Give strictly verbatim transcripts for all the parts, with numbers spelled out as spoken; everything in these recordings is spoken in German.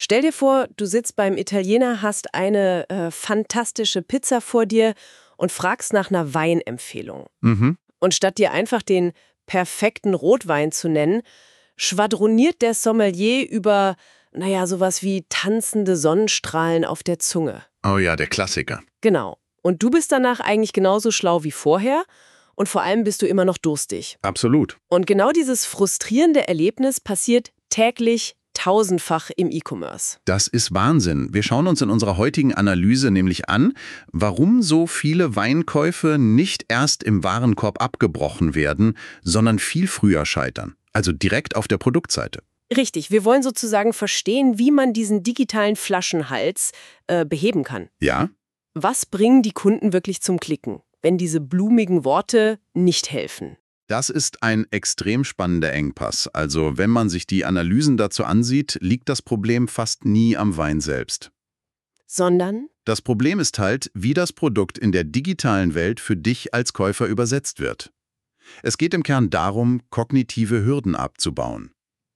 Stell dir vor, du sitzt beim Italiener, hast eine äh, fantastische Pizza vor dir und fragst nach einer Weinempfehlung. Mhm. Und statt dir einfach den perfekten Rotwein zu nennen, schwadroniert der Sommelier über, naja, sowas wie tanzende Sonnenstrahlen auf der Zunge. Oh ja, der Klassiker. Genau. Und du bist danach eigentlich genauso schlau wie vorher und vor allem bist du immer noch durstig. Absolut. Und genau dieses frustrierende Erlebnis passiert täglich tausendfach im E-Commerce. Das ist Wahnsinn. Wir schauen uns in unserer heutigen Analyse nämlich an, warum so viele Weinkäufe nicht erst im Warenkorb abgebrochen werden, sondern viel früher scheitern. Also direkt auf der Produktseite. Richtig, wir wollen sozusagen verstehen, wie man diesen digitalen Flaschenhals äh, beheben kann. Ja? Was bringen die Kunden wirklich zum Klicken, wenn diese blumigen Worte nicht helfen? Das ist ein extrem spannender Engpass. Also wenn man sich die Analysen dazu ansieht, liegt das Problem fast nie am Wein selbst. Sondern? Das Problem ist halt, wie das Produkt in der digitalen Welt für dich als Käufer übersetzt wird. Es geht im Kern darum, kognitive Hürden abzubauen.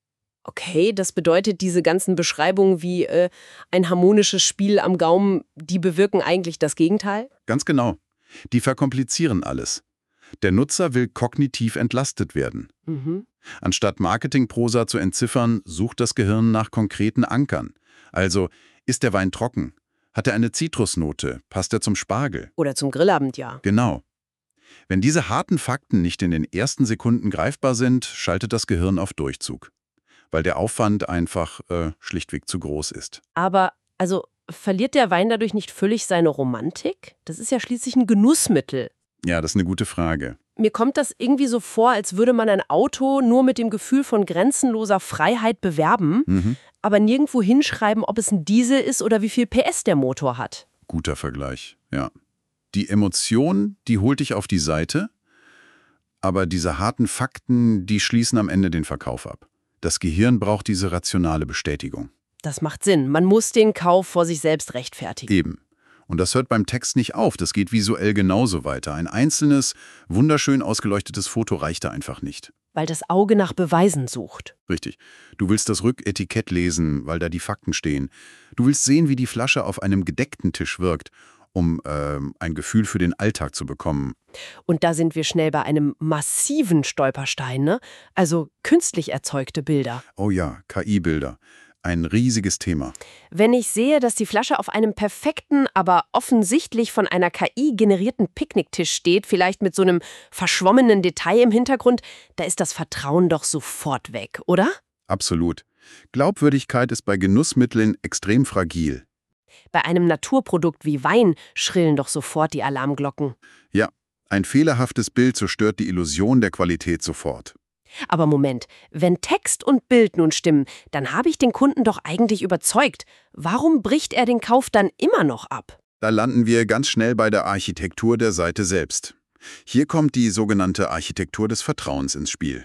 Okay, das bedeutet, diese ganzen Beschreibungen wie äh, ein harmonisches Spiel am Gaumen, die bewirken eigentlich das Gegenteil? Ganz genau. Die verkomplizieren alles. Der Nutzer will kognitiv entlastet werden. Mhm. Anstatt Marketingprosa zu entziffern, sucht das Gehirn nach konkreten Ankern. Also, ist der Wein trocken? Hat er eine Zitrusnote? Passt er zum Spargel? Oder zum Grillabend, ja. Genau. Wenn diese harten Fakten nicht in den ersten Sekunden greifbar sind, schaltet das Gehirn auf Durchzug. Weil der Aufwand einfach äh, schlichtweg zu groß ist. Aber, also, verliert der Wein dadurch nicht völlig seine Romantik? Das ist ja schließlich ein Genussmittel. Ja, das ist eine gute Frage. Mir kommt das irgendwie so vor, als würde man ein Auto nur mit dem Gefühl von grenzenloser Freiheit bewerben, Mhm. aber nirgendwo hinschreiben, ob es ein Diesel ist oder wie viel P S der Motor hat. Guter Vergleich, ja. Die Emotion, die holt dich auf die Seite, aber diese harten Fakten, die schließen am Ende den Verkauf ab. Das Gehirn braucht diese rationale Bestätigung. Das macht Sinn. Man muss den Kauf vor sich selbst rechtfertigen. Eben. Und das hört beim Text nicht auf, das geht visuell genauso weiter. Ein einzelnes, wunderschön ausgeleuchtetes Foto reicht da einfach nicht. Weil das Auge nach Beweisen sucht. Richtig. Du willst das Rücketikett lesen, weil da die Fakten stehen. Du willst sehen, wie die Flasche auf einem gedeckten Tisch wirkt, um ähm, ein Gefühl für den Alltag zu bekommen. Und da sind wir schnell bei einem massiven Stolperstein, ne? Also künstlich erzeugte Bilder. Oh ja, K I-Bilder. Ein riesiges Thema. Wenn ich sehe, dass die Flasche auf einem perfekten, aber offensichtlich von einer K I generierten Picknicktisch steht, vielleicht mit so einem verschwommenen Detail im Hintergrund, da ist das Vertrauen doch sofort weg, oder? Absolut. Glaubwürdigkeit ist bei Genussmitteln extrem fragil. Bei einem Naturprodukt wie Wein schrillen doch sofort die Alarmglocken. Ja, ein fehlerhaftes Bild zerstört die Illusion der Qualität sofort. Aber Moment, wenn Text und Bild nun stimmen, dann habe ich den Kunden doch eigentlich überzeugt. Warum bricht er den Kauf dann immer noch ab? Da landen wir ganz schnell bei der Architektur der Seite selbst. Hier kommt die sogenannte Architektur des Vertrauens ins Spiel.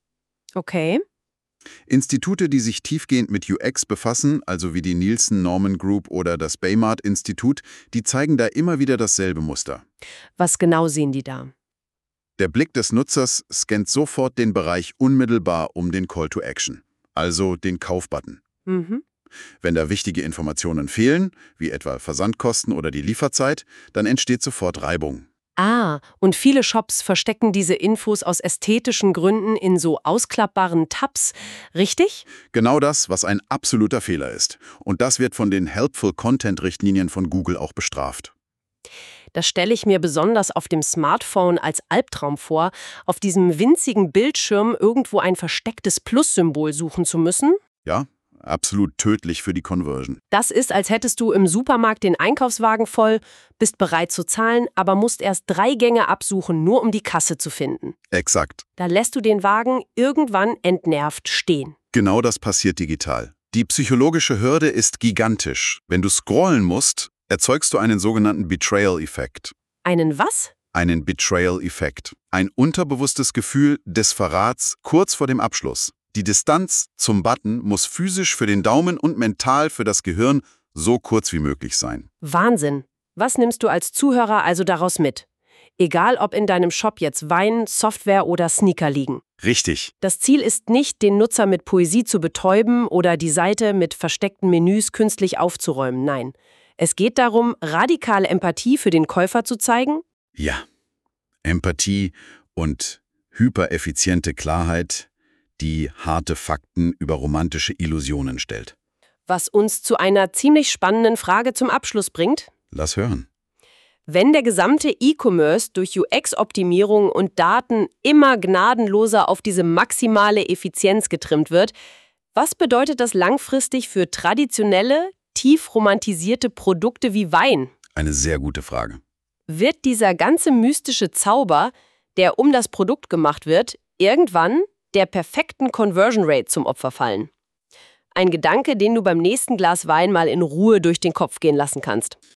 Okay. Institute, die sich tiefgehend mit U X befassen, also wie die Nielsen Norman Group oder das Baymard-Institut, die zeigen da immer wieder dasselbe Muster. Was genau sehen die da? Der Blick des Nutzers scannt sofort den Bereich unmittelbar um den Call to Action, also den Kaufbutton. Mhm. Wenn da wichtige Informationen fehlen, wie etwa Versandkosten oder die Lieferzeit, dann entsteht sofort Reibung. Ah, und viele Shops verstecken diese Infos aus ästhetischen Gründen in so ausklappbaren Tabs, richtig? Genau das, was ein absoluter Fehler ist. Und das wird von den Helpful Content-Richtlinien von Google auch bestraft. Das stelle ich mir besonders auf dem Smartphone als Albtraum vor, auf diesem winzigen Bildschirm irgendwo ein verstecktes Plus-Symbol suchen zu müssen. Ja, absolut tödlich für die Conversion. Das ist, als hättest du im Supermarkt den Einkaufswagen voll, bist bereit zu zahlen, aber musst erst drei Gänge absuchen, nur um die Kasse zu finden. Exakt. Da lässt du den Wagen irgendwann entnervt stehen. Genau das passiert digital. Die psychologische Hürde ist gigantisch. Wenn du scrollen musst, erzeugst du einen sogenannten Betrayal-Effekt. Einen was? Einen Betrayal-Effekt. Ein unterbewusstes Gefühl des Verrats kurz vor dem Abschluss. Die Distanz zum Button muss physisch für den Daumen und mental für das Gehirn so kurz wie möglich sein. Wahnsinn. Was nimmst du als Zuhörer also daraus mit? Egal, ob in deinem Shop jetzt Wein, Software oder Sneaker liegen. Richtig. Das Ziel ist nicht, den Nutzer mit Poesie zu betäuben oder die Seite mit versteckten Menüs künstlich aufzuräumen. Nein. Es geht darum, radikale Empathie für den Käufer zu zeigen. Ja. Empathie und hypereffiziente Klarheit, die harte Fakten über romantische Illusionen stellt. Was uns zu einer ziemlich spannenden Frage zum Abschluss bringt. Lass hören. Wenn der gesamte E-Commerce durch U X-Optimierung und Daten immer gnadenloser auf diese maximale Effizienz getrimmt wird, was bedeutet das langfristig für traditionelle, tief romantisierte Produkte wie Wein? Eine sehr gute Frage. Wird dieser ganze mystische Zauber, der um das Produkt gemacht wird, irgendwann der perfekten Conversion Rate zum Opfer fallen? Ein Gedanke, den du beim nächsten Glas Wein mal in Ruhe durch den Kopf gehen lassen kannst.